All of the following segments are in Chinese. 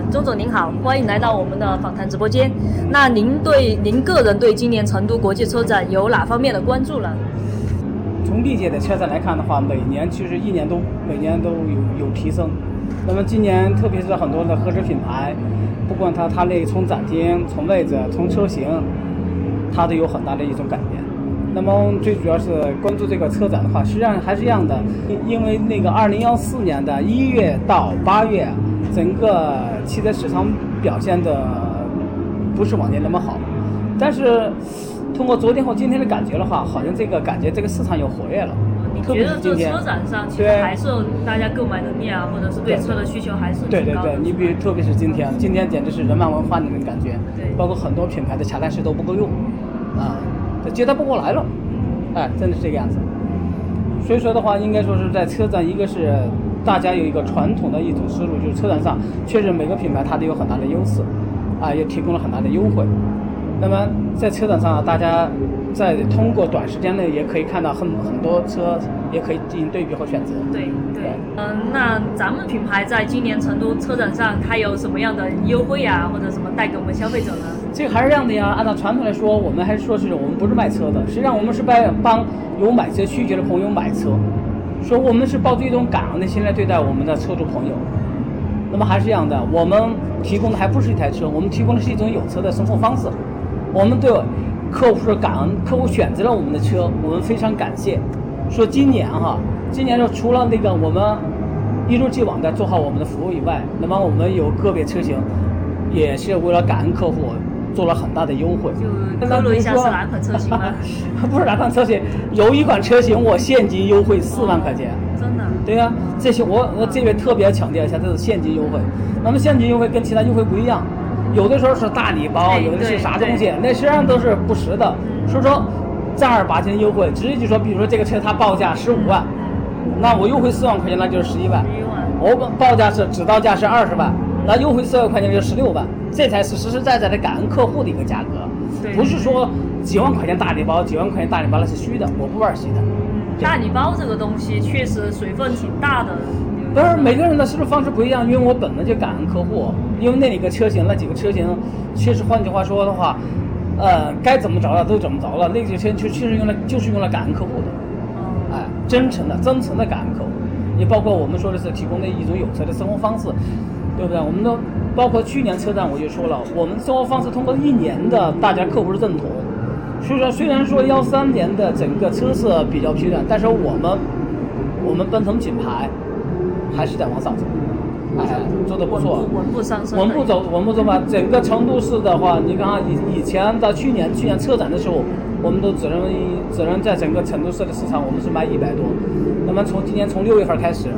钟总您好，欢迎来到我们的访谈直播间。那您个人对今年成都国际车展有哪方面的关注呢？ 从历届的车展来看的话，每年其实每年都有提升。那么今年特别是很多的合资品牌，不管它从展厅、从位置、从车型，它都有很大的一种改变。那么最主要是关注这个车展的话，实际上还是这样的，因为那个2014年的1月到8月，整个汽车市场表现的不是往年那么好，但是通过昨天和今天的感觉的话，好像这个市场又活跃了。 你觉得这车展上其实还是大家购买能力啊，或者是对车的需求还是挺高的。 对，你比如特别是今天简直是人满为患的那种感觉， 对， 包括很多品牌的洽谈室都不够用，接待不过来了，真的是这个样子。所以说的话，应该说是在车展，一个是大家有一个传统的一种思路，就是车展上确实每个品牌它都有很大的优势，也提供了很大的优惠。那么在车展上，大家在通过短时间内也可以看到很多车，也可以进行对比和选择。 对，那咱们品牌在今年成都车展上还有什么样的优惠啊，或者什么带给我们消费者呢？ 这个还是这样的呀，按照传统来说，我们还是说是我们不是卖车的，实际上我们是帮有买车需求的朋友买车，所以我们是抱着一种感恩的心来对待我们的车主朋友。那么还是这样的，我们提供的还不是一台车，我们提供的是一种有车的生活方式。我们对客户是感恩，客户选择了我们的车，我们非常感谢。说今年说除了那个我们一如既往的做好我们的服务以外，那么我们有个别车型也是为了感恩客户做了很大的优惠。 就透露一下是哪款车型吗？ 不是哪款车型，有一款车型我现金优惠4万块钱。 真的？ 对啊，这些我这边特别强调一下，这是现金优惠。那么现金优惠跟其他优惠不一样。有的时候是大礼包，有的是啥东西，那实际上都是不实的。所以说，正儿八经优惠，直接就说，比如说这个车它报价15万，那我优惠4万块钱，那就是11万。我报价是指导价是20万，那优惠4万块钱就是16万，这才是实实在在的感恩客户的一个价格，不是说几万块钱大礼包那是虚的，我不玩虚的。 大礼包这个东西确实水分挺大的。 不是每个人的思路方式不一样，因为我本来就感恩客户，因为那几个车型，确实换句话说的话，该怎么着了都怎么着了，那些车确实用来感恩客户的，真诚的感恩客户，也包括我们说的是提供的一种有车的生活方式，对不对？我们都包括去年车展我就说了，我们生活方式通过1年的大家客户的认同，所以说虽然说13年的整个车市比较疲软，但是我们奔腾品牌还是在往上走，做得不错， 稳步上升。 稳步走吧。整个成都市的话，你看以前到去年车展的时候，我们都只能在整个成都市的市场，我们是卖100多。那么从今年6月份开始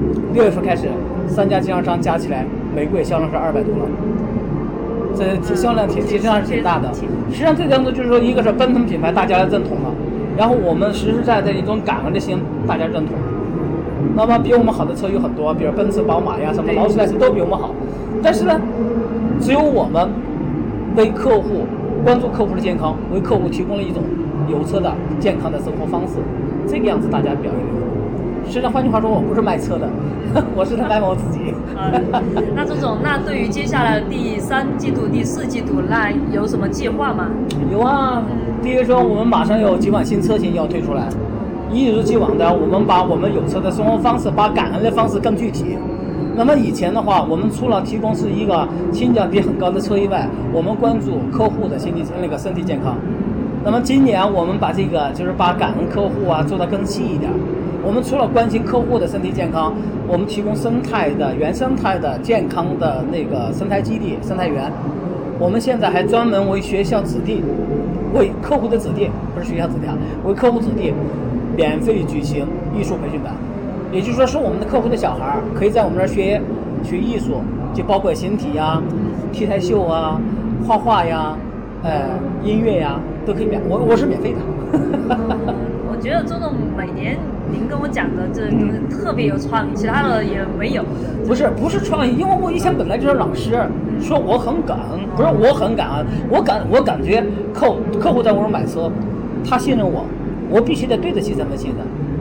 ，3家经销商加起来，每个月销量是200多了。这销量提升还是挺大的。实际上这样子就是说，一个是奔腾品牌大家认同了，然后我们实实在在一种感恩的心大家认同。那么比我们好的车有很多，比如奔驰、宝马呀，什么劳斯莱斯都比我们好。但是呢，只有我们为客户关注客户的健康，为客户提供了一种有车的健康的生活方式，这个样子大家表现。实际上，换句话说，我不是卖车的，我是在卖我自己。 那周总，那对于接下来第3季度、第4季度，那有什么计划吗？ 有啊，第一个说我们马上有几款新车型要推出来。一如既往的，我们把我们有车的生活方式，把感恩的方式更具体。那么以前的话，我们除了提供是一个性价比很高的车以外，我们关注客户的身体健康。那么今年我们把这个就是把感恩客户做得更细一点。我们除了关心客户的身体健康，我们提供原生态的健康的那个生态基地、生态园。我们现在还专门为学校指定，为客户的指定，不是学校指定，为客户指定。免费举行艺术培训班，也就是说，是我们的客户的小孩可以在我们这儿学艺术，就包括形体呀、T台秀啊、画画呀、音乐呀，都可以我是免费的。 我觉得周总每年您跟我讲的这特别有创意，其他的也没有。 不是创意，因为我以前本来就是老师，说我很感恩，不是我很感恩，我感觉客户在我这儿买车，他信任我。我必须得对得起这份信任，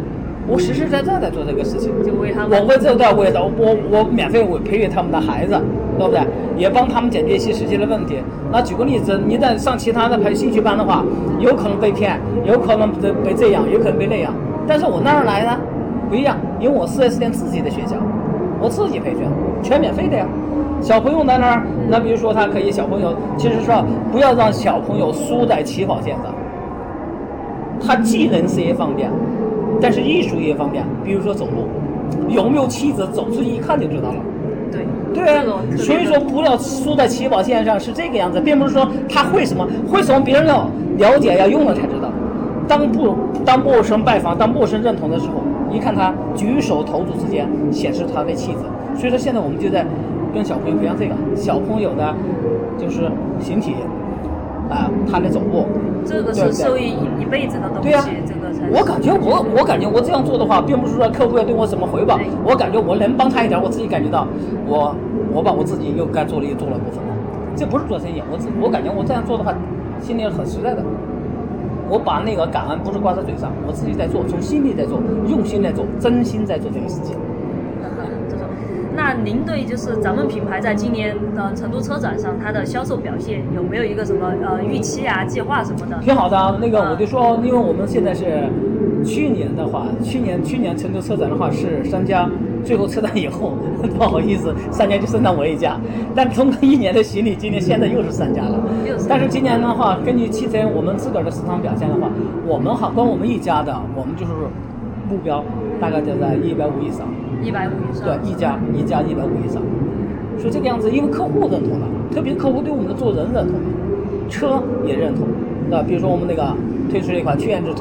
我实实在在在做这个事情， 就为他们， 我为这个为的，我免费培育他们的孩子，对不对？也帮他们解决一些实际的问题。那举个例子，你在上其他的培兴趣班的话，有可能被骗，有可能被这样，有可能被那样。但是我那儿来呢，不一样，因为我4S店自己的学校，我自己培训，全免费的呀。小朋友在那儿，那比如说他可以小朋友，其实说不要让小朋友输在起跑线上。他技能是一方面，但是艺术也一方面。比如说走路，有没有气质，走出去一看就知道了。对啊，所以说不要输在起跑线上是这个样子，并不是说他会什么，会什么别人要了解要用了才知道。当陌生拜访，当陌生认同的时候，一看他举手投足之间显示他的气质。所以说现在我们就在跟小朋友培养这个小朋友的，就是形体啊，他的走路， 这个是受益一辈子的东西。 对啊， 这个才是我感觉我这样做的话，并不是说客户要对我什么回报，我感觉我能帮他一点，我自己感觉到我把我自己又该做了部分了。这不是做生意，我感觉我这样做的话，心里很实在的。我把那个感恩不是挂在嘴上，我自己在做，从心里在做，用心在做，真心在做这个事情。 那您对就是咱们品牌在今年的成都车展上，它的销售表现有没有一个什么预期啊、计划什么的？ 挺好的啊，那个我就说，因为我们现在是去年成都车展的话是3家，最后车展以后不好意思，3家就剩下我一家，但通过1年的洗礼，今年现在又是3家了。但是今年的话，根据汽车我们自个儿的市场表现的话，我们光我们一家的，我们就是目标大概就在150以上。 150以上。 对，一家150以上。所以这个样子，因为客户认同了，特别是客户对我们的做人认同，车也认同。那比如说我们那个推出了一款，去年子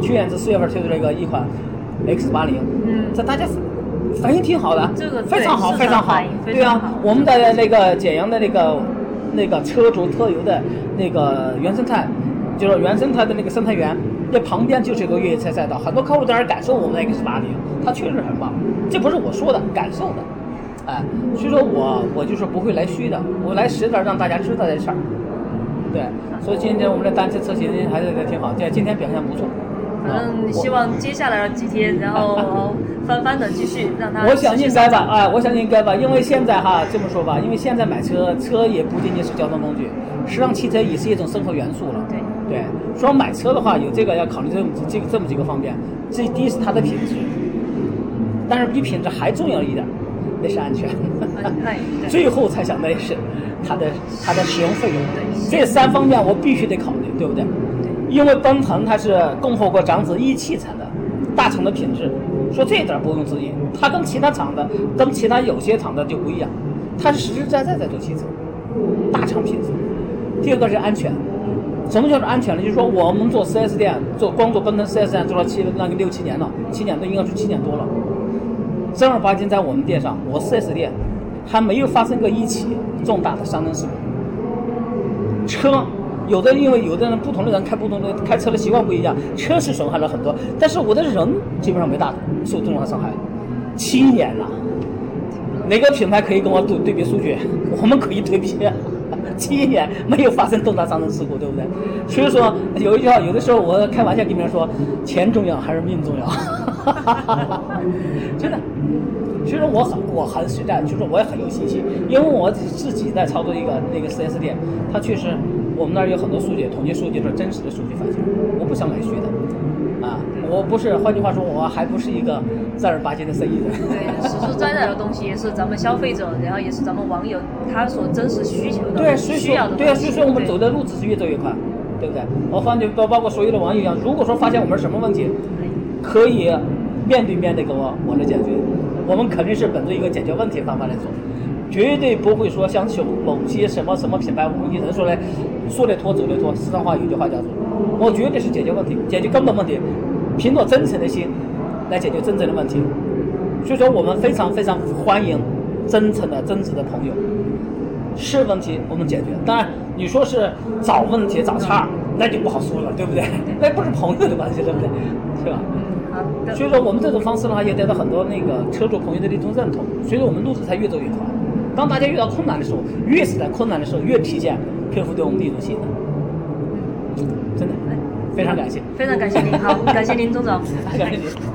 4月份推出了一款 X80，这大家反应挺好的， 这个非常好，非常好。 对啊，我们的那个简阳的那个车主特有的那个原生态，就是原生态的那个生态园，那旁边就是一个越野车赛道，很多客户在那儿感受我们的 X80，它确实很棒，这不是我说的，感受的。所以说我就是不会来虚的，我来实的让大家知道这事儿。对，所以今天我们的单车车型还是挺好，今天表现不错。 反正希望接下来的几天，然后翻的继续让它。 我想应该吧，我想应该吧，因为现在这么说吧，因为现在买车也不仅仅是交通工具，实际上汽车也是一种生活元素了。对，说买车的话，有这个要考虑这么几个方面。第一是它的品质，但是比品质还重要一点，那是安全。最后才想的是它的使用费用。这3方面我必须得考虑，对不对？因为奔腾它是共和国长子一汽产的，大厂的品质，说这一点不用质疑。它跟其他厂的，跟其他有些厂的就不一样，它是实实在在在做汽车，大厂品质。第二个是安全。什么叫做安全呢？就是说我们做 4S 店，光做奔腾 4S 店做了6、7年了，7年多应该是7年多了。正儿八经在我们店上，我 4S 店还没有发生过一起重大的伤人事故。车因为有的人不同的人开车的习惯不一样，车是损害了很多，但是我的人基本上没受重大伤害。7年了，哪个品牌可以跟我对比数据？我们可以对比。7年没有发生重大伤人事故，对不对？所以说有一句话，有的时候我开玩笑跟别人说，钱重要还是命重要？真的。所以说我很实在，就是我也很有信心，因为我自己在操作一个那个 4S 店，它确实我们那儿有很多数据，统计数据是真实的数据反映，我不想来虚的。我不是，换句话说，我还不是一个正儿八经的生意人。 对，实实在在的东西也是咱们消费者，然后也是咱们网友他所真实需求的。 对， 需要的。 对啊，所以说我们走的路只是越走越快，对不对？我包括所有的网友一样，如果说发现我们什么问题，可以面对面的跟我来解决，我们肯定是本着一个解决问题的方法来做，绝对不会说像某些什么品牌，我们人说来说得拖走得拖。四川话有句话叫做，我绝对是解决问题，解决根本问题。凭着真诚的心来解决真正的问题，所以说我们非常非常欢迎真诚的真挚的朋友，是问题我们解决。当然你说是找问题找茬，那就不好说了，对不对？那不是朋友的关系，对不对？是吧？所以说我们这种方式的话，也得到很多那个车主朋友的一种认同，所以说我们路子才越走越快。当大家遇到困难的时候，越是在困难的时候越体现客户对我们的一种信任。真的非常感谢， 非常感谢您，好，感谢您，钟总， 感谢您。